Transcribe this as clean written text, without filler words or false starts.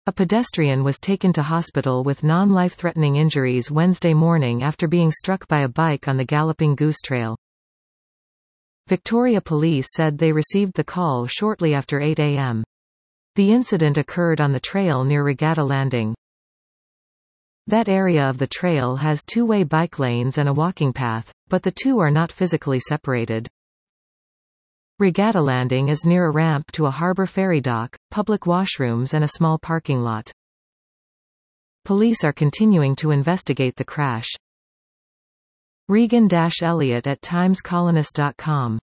A pedestrian was taken to hospital with non-life-threatening injuries Wednesday morning after being struck by a bike on the Galloping Goose Trail. Victoria Police said they received the call shortly after 8 a.m. The incident occurred on the trail near Regatta Landing. That area of the trail has two-way bike lanes and a walking path, but the two are not physically separated. Regatta Landing is near a ramp to a harbor ferry dock, public washrooms and a small parking lot. Police are continuing to investigate the crash. Regan-Elliott at timescolonist.com